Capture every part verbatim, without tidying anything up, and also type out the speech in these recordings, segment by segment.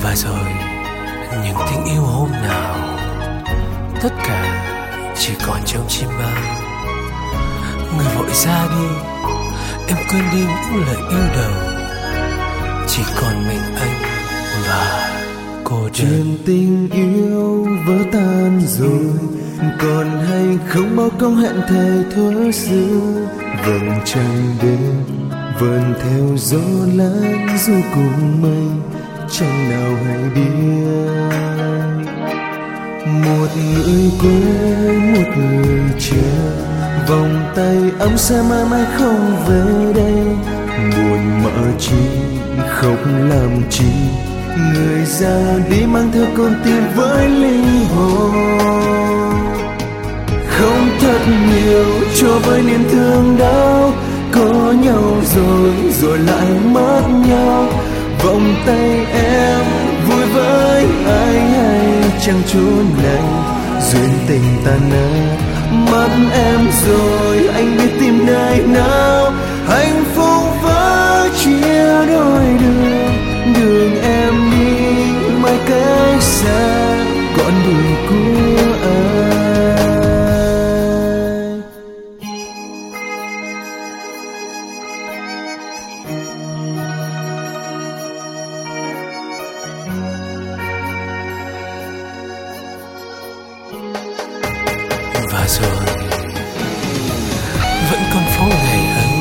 Và rồi những tiếng yêu hôm nào tất cả chỉ còn trong chim bao. Người vội ra đi, em quên đi những lời yêu đầu. Chỉ còn mình anh và cô đơn. Chuyện tình yêu vỡ tan rồi, còn hay không bao câu hẹn thề thuở xưa. Vầng trăng đêm vờn theo gió lãng du cùng mây, chẳng nào hay biết. Một người quê, một người chờ, vòng tay ấm sẽ mãi mãi không về đây. Buồn mỡ chi, khóc làm chi, người ra đi mang theo con tim với linh hồn. Không thật nhiều cho với niềm thương đau, có nhau rồi rồi lại mất nhau. Vòng tay em vui với ai hay chẳng chốn này, duyên tình tan nát mất em rồi. Anh biết tìm nơi nào hạnh phúc với chia đôi đường. Đường em đi mãi cách xa con đường của ai. Và rồi vẫn còn phố ngày ấy,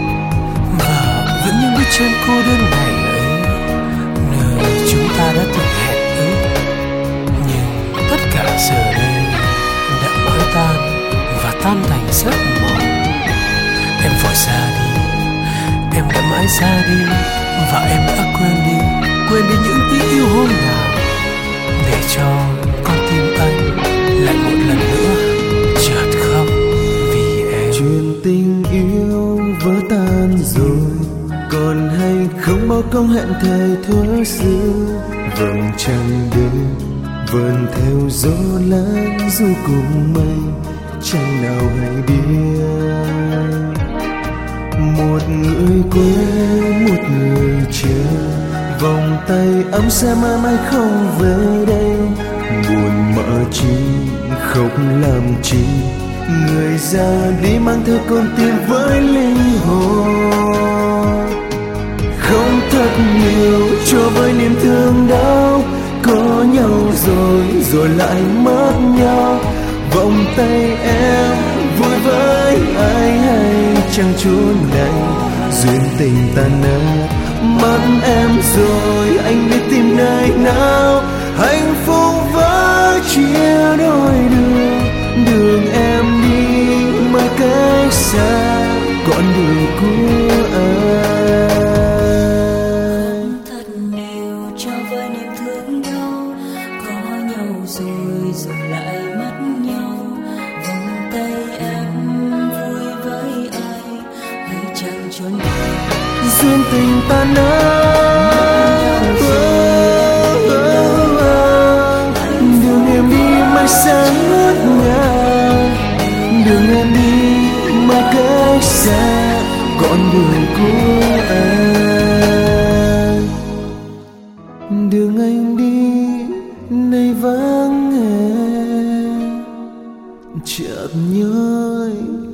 và vẫn những bước chân cô đơn ngày ấy, nơi chúng ta đã từng hẹn ước. Nhưng tất cả giờ đây đã mãi tan và tan thành giấc mộng. Em vội ra đi, em đã mãi ra đi, và em đã quên đi, quên đi những tiếng yêu hôm nào, để cho con tim anh lại một lần nữa chợt khóc vì em. Chuyện tình yêu vỡ tan rồi, còn hay không bao câu hẹn thề thuở xưa. Vầng trăng đêm vờn theo gió lãng du cùng mây, chẳng nào hay biết. Một người quê, một người chờ, vòng tay ấm sẽ mãi mãi không về đây. Buồn mỡ chi, khóc làm chi, người ra đi mang theo con tim với linh hồn. Không thật nhiều cho với niềm thương đau, có nhau rồi rồi lại mất nhau. Vòng tay em vui với ai hay chẳng chốn này, duyên tình tan nát mất em rồi. Anh biết tìm nơi nào hạnh phúc với chia đôi đường. Đường em đi mãi cách xa con đường của ai. Không thật nhiều cho với niềm thương đau, có nhau rồi rồi lại mất nhau. Vòng tay em vui với ai hay chẳng chốn này, duyên tình tan nát. Đường em đi mãi xa ngất ngàn, đường em đi mãi cách xa con đường của ai. Đường anh đi nay vắng em, chợt nhớ